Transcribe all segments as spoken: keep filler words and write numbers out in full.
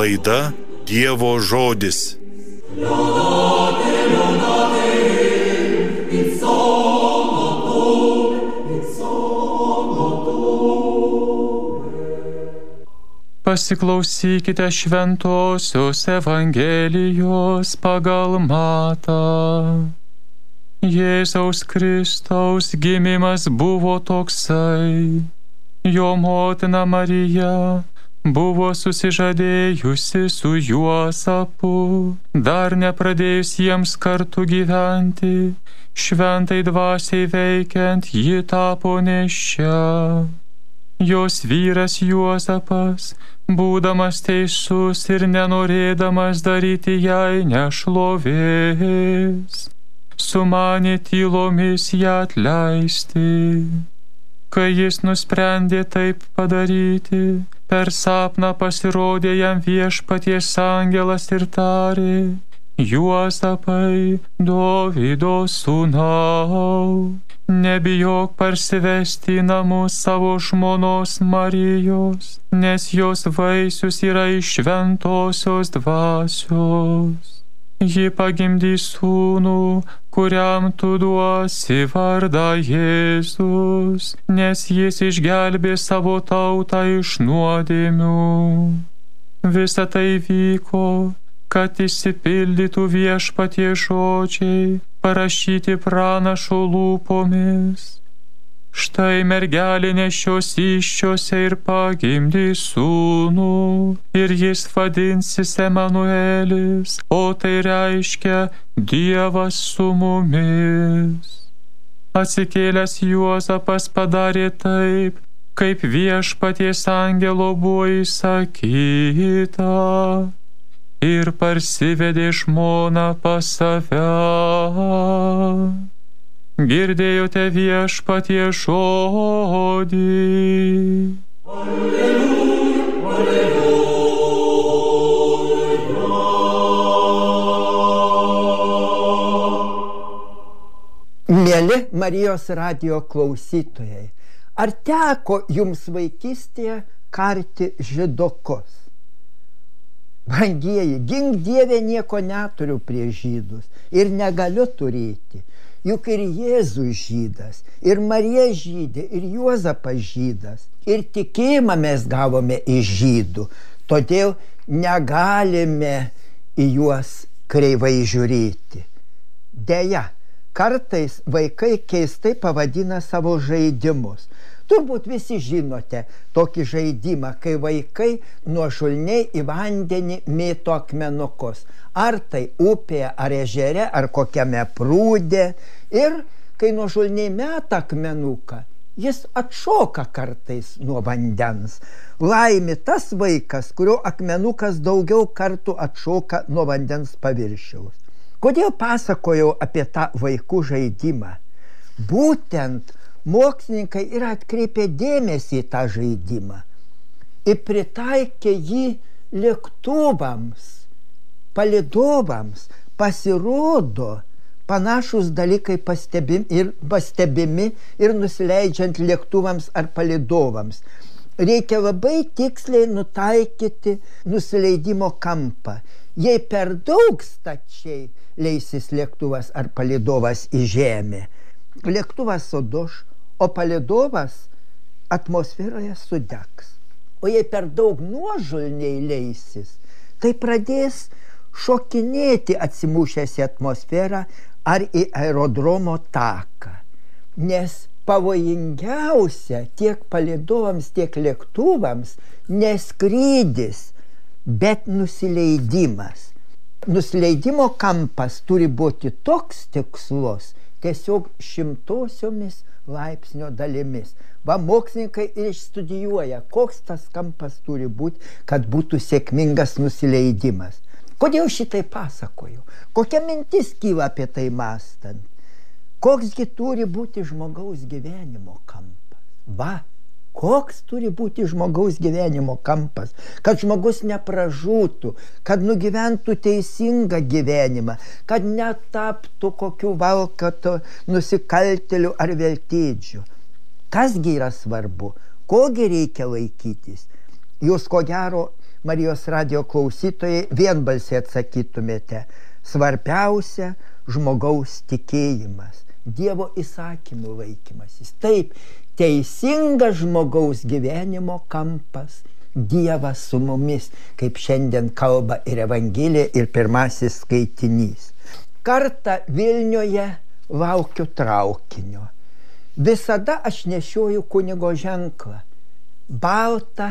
Laida Dievo žodis. Pasiklausykite šventosios Evangelijos pagal Matą. Jėzaus Kristaus gimimas buvo toksai. Jo motina Marija buvo susižadėjusi su Juozapu, dar nepradėjus jiems kartu gyventi, šventai dvasiai veikiant ji tapo nėščia. Jos vyras Juozapas, būdamas teisus ir nenorėdamas daryti jai nešlovės, sumanė tylomis ją atleisti. Kai jis nusprendė taip padaryti, per sapną pasirodė jam Viešpaties angelas ir tarė: Juozapai, Dovydo sūnau, nebijok parsivesti į namus savo žmonos Marijos, nes jos vaisius yra iš šventosios dvasios. Ji pagimdys sūnų, kuriam tu duosi vardą Jėzus, nes jis išgelbės savo tautą iš nuodėmių. Visa tai vyko, kad išsipildytų Viešpaties žodžiai, parašyti pranašo lūpomis. Štai mergelė nešios įsčiose ir pagimdys sūnų, ir jis vadinsis Emanuelis, o tai reiškia Dievas su mumis. Atsikėlęs Juozapas padarė taip, kaip Viešpaties angelo buvo įsakyta, ir parsivedė žmoną pas save. Girdėjote Viešpaties žodį. Alleluja, alleluja. Mieli Marijos radijo klausytojai, ar teko jums vaikystėje karti žydokus? Brangieji, gink Dieve, nieko neturiu prieš žydus ir negaliu turėti. Juk ir Jėzus žydas, ir Marija žydė, ir Juozapas žydas, ir tikėjimą mes gavome iš žydų, todėl negalime į juos kreivai žiūrėti. Deja, kartais vaikai keistai pavadina savo žaidimus. Turbūt visi žinote tokį žaidimą, kai vaikai nuošulniai į vandenį mėto akmenukus. Ar tai upėje, ar ežere, ar kokiame prūde. Ir kai nuošulniai meta akmenuką, jis atšoka kartais nuo vandens. Laimi tas vaikas, kurio akmenukas daugiau kartų atšoka nuo vandens paviršiaus. Kodėl pasakojau apie tą vaikų žaidimą? Būtent mokslininkai ir atkreipė dėmesį į tą žaidimą ir pritaikė jį lėktuvams, palydovams. Pasirodo, panašus dalykai pastebimi ir, pastebimi ir nusileidžiant lėktuvams ar palydovams. Reikia labai tiksliai nutaikyti nusileidimo kampą. Jei per daug stačiai leisis lėktuvas ar palydovas į žemę, lėktuvas suduš, o palydovas atmosferoje sudegs. O jei per daug nuožulniai leisis, tai pradės šokinėti atsimušęs į atmosferą ar į aerodromo taką. Nes pavojingiausia tiek palydovams, tiek lėktuvams ne skrydis, bet nusileidimas. Nusileidimo kampas turi būti toks tikslus, tiesiog šimtosiomis laipsnio dalimis. Va, mokslininkai ir išstudijuoja, koks tas kampas turi būti, kad būtų sėkmingas nusileidimas. Kodėl šitai pasakoju? Kokia mintis kyla apie tai mąstant? Koksgi turi būti žmogaus gyvenimo kampas? Va, koks turi būti žmogaus gyvenimo kampas, kad žmogus nepražūtų, kad nugyventų teisingą gyvenimą, kad netaptų kokių valkato nusikaltėlių ar veltėdžių. Kasgi yra svarbu, kogi reikia laikytis? Jūs ko gero Marijos radijo klausytojai, vienbalsiai atsakytumėte. Svarbiausia žmogaus tikėjimas, Dievo įsakymų laikymasis. Taip, teisingas žmogaus gyvenimo kampas, Dievas su mumis, kaip šiandien kalba ir Evangelija, ir pirmasis skaitinys. Kartą Vilniuje laukiu traukinio. Visada aš nešioju kunigo ženklą, baltą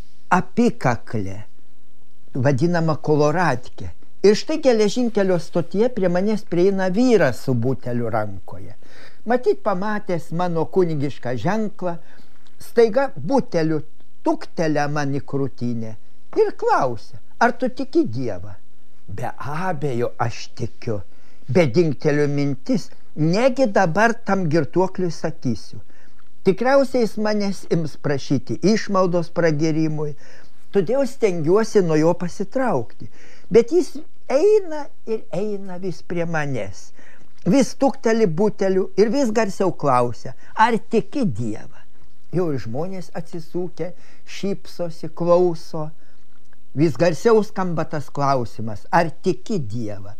apykaklę, vadinamą koloradkę. Ir štai geležinkelio stotyje prie manęs prieina vyras su buteliu rankoje. Matyt, pamatęs mano kunigišką ženklą, staiga buteliu tuktelia man į krūtinę ir klausia, ar tu tiki Dievą? Be abejo, aš tikiu. Bet dingteliu mintis, negi dabar tam girtuokliui sakysiu. Tikriausiai jis manęs ims prašyti išmaldos pragerimui, todėl stengiuosi nuo jo pasitraukti. Bet jis eina ir eina vis prie manęs. Vis tukteli buteliu ir vis garsiau klausia, ar tiki Dievą? Jau ir žmonės atsisukę, šypsosi, klauso. Vis garsiau skamba tas klausimas, ar tiki Dievą?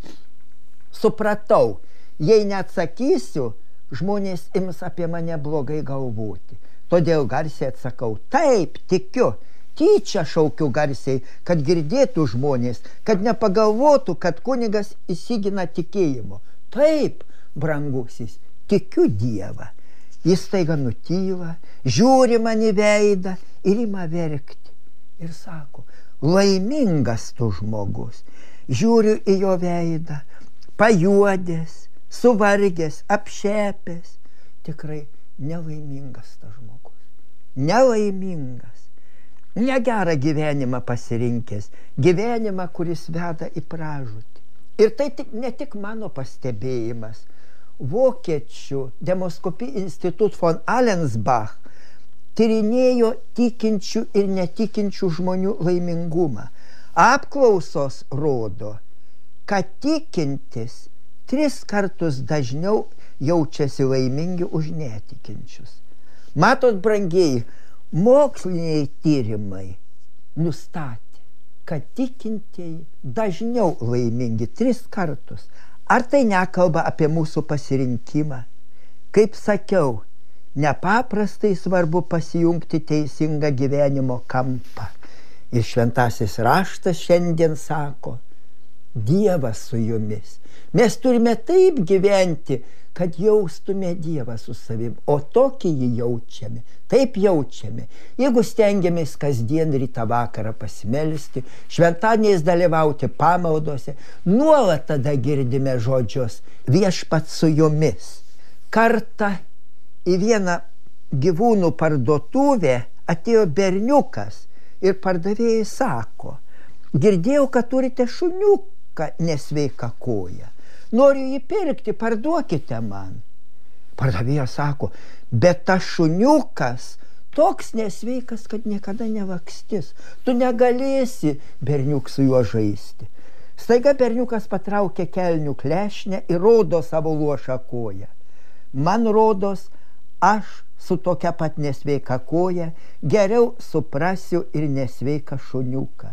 Supratau, jei neatsakysiu, žmonės ims apie mane blogai galvoti. Todėl garsiai atsakau, taip, tikiu. Tyčia šaukiu garsiai, kad girdėtų žmonės, kad nepagalvotų, kad kunigas įsigina tikėjimo. Taip, brangusis, tikiu Dievą. Jis staiga nutyla, žiūri man į veidą ir ima verkti. Ir sako, laimingas tu žmogus. Žiūriu į jo veidą, pajuodęs, suvargęs, apšepęs. Tikrai nelaimingas tas žmogus. Nelaimingas. Negerą gyvenimą pasirinkęs, gyvenimą, kuris veda į pražūtį. Ir tai tik, ne tik mano pastebėjimas. Vokiečių Demoskopijos institut von Allensbach tyrinėjo tikinčių ir netikinčių žmonių laimingumą. Apklausos rodo, kad tikintis tris kartus dažniau jaučiasi laimingi už netikinčius. Matot, brangieji, moksliniai tyrimai nustatė, kad tikintieji dažniau laimingi tris kartus. Ar tai nekalba apie mūsų pasirinkimą? Kaip sakiau, nepaprastai svarbu pasijungti teisingą gyvenimo kampą. Ir šventasis raštas šiandien sako, Dievas su jumis. Mes turime taip gyventi, kad jaustume Dievą su savim, o tokį jį jaučiame, taip jaučiame. Jeigu stengiamės kasdien rytą vakarą pasimelsti, šventadieniais dalyvauti pamaldose, nuolat tada girdime žodžius viešpats su jumis. Kartą į vieną gyvūnų parduotuvę atėjo berniukas ir pardavėjai sako, girdėjau, kad turite šuniuką nesveiką koją. Noriu jį pirkti, parduokite man. Pardavėjas sako, bet tas šuniukas toks nesveikas, kad niekada nevakstys. Tu negalėsi, berniuk, su juo žaisti. Staiga berniukas patraukė kelnių klešnę ir rodo savo luošą koją. Man rodos, aš su tokia pat nesveika koja geriau suprasiu ir nesveiką šuniuką.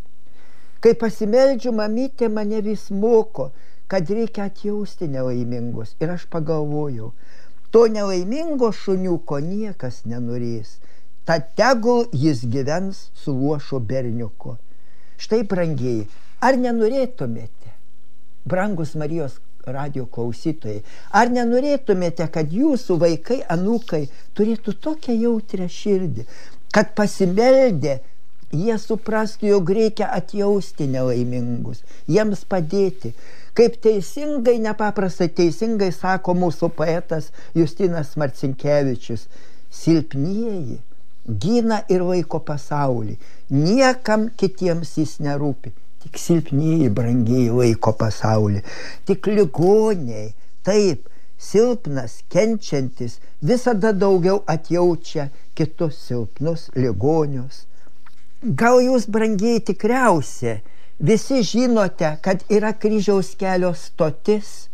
Kai pasimeldžiu, mamytė mane vis moko, kad reikia atjausti nelaimingus. Ir aš pagalvojau, to nelaimingo šuniuko niekas nenorės. Tad tegul jis gyvens su luošo berniuku. Štai, brangieji, ar nenorėtumėte, brangus Marijos radijo klausytojai, ar nenorėtumėte, kad jūsų vaikai, anūkai turėtų tokią jautrią širdį, kad pasimeldę jie suprastų, jog reikia atjausti nelaimingus, jiems padėti. Kaip teisingai, nepaprastai teisingai sako mūsų poetas Justinas Marcinkevičius, silpnieji gina ir laiko pasaulį. Niekam kitiems jis nerūpi. Tik silpnieji, brangieji, laiko pasaulį. Tik ligoniai, taip, silpnas, kenčiantis, visada daugiau atjaučia kitus silpnus ligonius. Gal jūs, brangieji, tikriausia visi žinote, kad yra kryžiaus kelio stotis.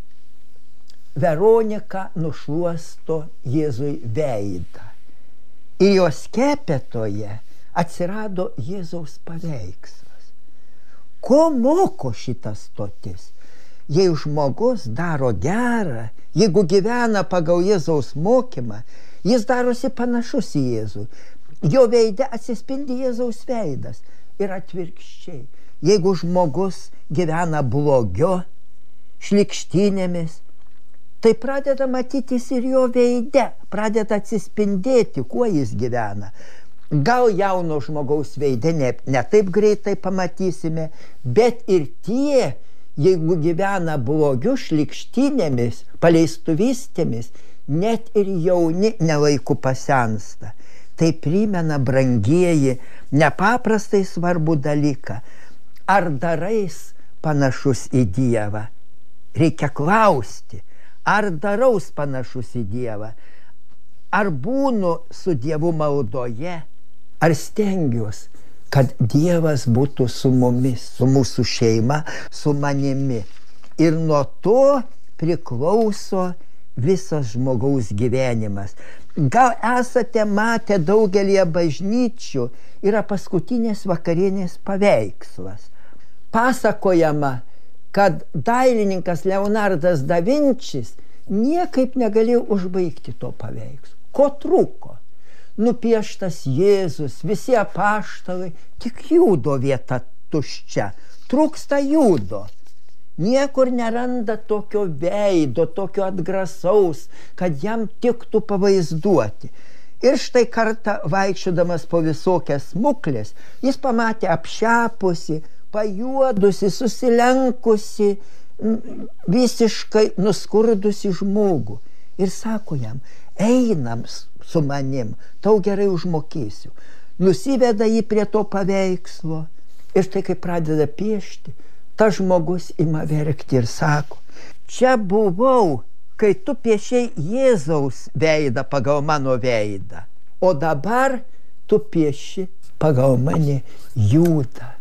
Veronika nušluosto Jėzui veidą. Ir jos skepetoje atsirado Jėzaus paveikslas. Ko moko šitas stotis? Jei žmogus daro gerą, jeigu gyvena pagal Jėzaus mokymą, jis darosi panašus į Jėzų. Jo veide atsispindi Jėzaus veidas ir atvirkščiai. Jeigu žmogus gyvena blogio, šlikštynėmis, tai pradeda matytis ir jo veide, pradeda atsispindėti, kuo jis gyvena. Gal jauno žmogaus veide ne, ne taip greitai pamatysime, bet ir tie, jeigu gyvena blogiu, šlikštynėmis, paleistuvystėmis, net ir jauni nelaiku pasensta. Tai primena, brangieji, nepaprastai svarbų dalyką. Ar darais panašus į Dievą? Reikia klausti, ar daraus panašus į Dievą? Ar būnu su Dievu maldoje? Ar stengiuosi, kad Dievas būtų su mumis, su mūsų šeima, su manimi? Ir nuo to priklauso visas žmogaus gyvenimas. Gal esate matę daugelį bažnyčių, yra paskutinės vakarienės paveikslas. Pasakojama, kad dailininkas Leonardas da Vinčis niekaip negalėjo užbaigti to paveikslo. Ko trūko? Nupieštas Jėzus, visi apaštalai, tik Judo vieta tuščia. Trūksta Judo. Niekur neranda tokio veido, tokio atgrasaus, kad jam tiktų pavaizduoti. Ir štai kartą vaikščiodamas po visokias smuklės, jis pamatė apšepusi, pajuodusi, susilenkusi, visiškai nuskurdusi žmogų. Ir sako jam, einam su manim, tau gerai užmokėsiu. Nusiveda jį prie to paveikslo ir štai kai pradeda piešti, tas žmogus ima verkti ir sako, čia buvau, kai tu piešiai Jėzaus veidą pagal mano veidą, o dabar tu pieši pagal mane Judą.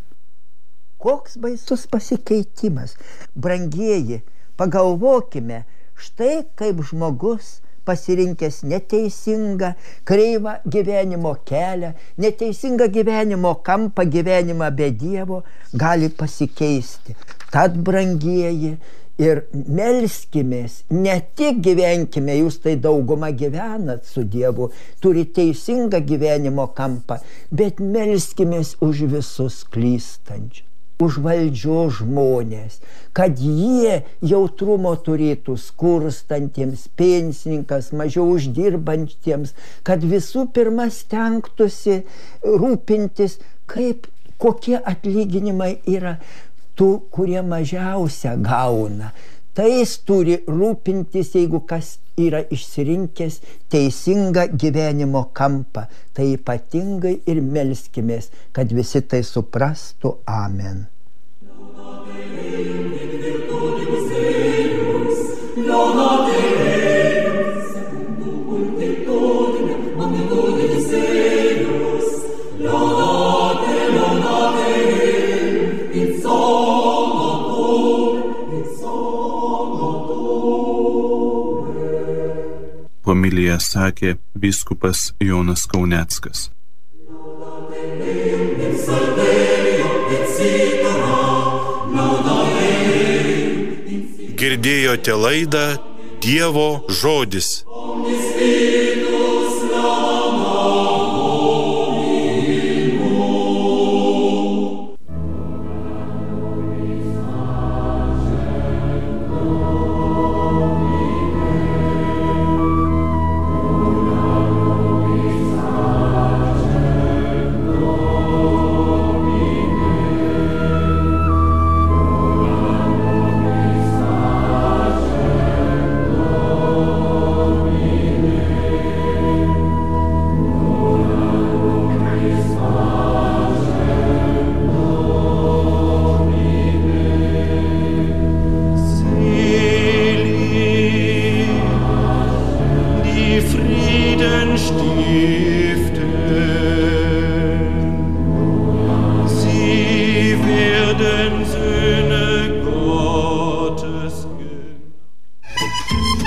Koks baisus pasikeitimas. Brangieji, pagalvokime, štai kaip žmogus pasirinkęs neteisingą, kreivą gyvenimo kelią, neteisingą gyvenimo kampą, gyvenimą be Dievo, gali pasikeisti. Tad, brangieji, ir melskimės, ne tik gyvenkime, jūs tai dauguma gyvenat su Dievu, turi teisingą gyvenimo kampą, bet melskimės už visus klystančius, už valdžios žmonės, kad jie jautrumo turėtų skurstantiems, pensininkams, mažiau uždirbantiems, kad visų pirma stengtųsi rūpintis, kaip, kokie atlyginimai yra tų, kurie mažiausia gauna. Tai jis turi rūpintis, jeigu kas yra išsirinkęs teisingą gyvenimo kampą. Tai ypatingai ir melskimės, kad visi tai suprastų. Amen. Homiliją sakė vyskupas Jonas Kauneckas. Girdėjote laidą Dievo žodis.